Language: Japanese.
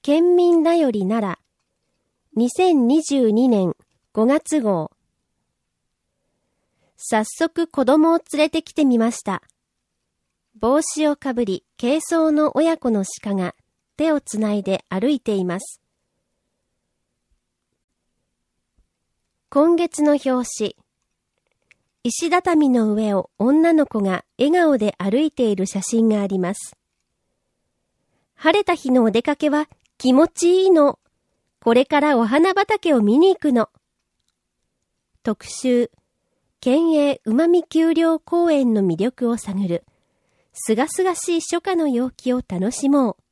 県民だよりなら、2022年5月号。早速子供を連れてきてみました。帽子をかぶり、軽装の親子の鹿が手をつないで歩いています。今月の表紙。石畳の上を女の子が笑顔で歩いている写真があります。晴れた日のお出かけは気持ちいいの。これからお花畑を見に行くの。特集、県営うまみ丘陵公園の魅力を探る、すがすがしい初夏の陽気を楽しもう。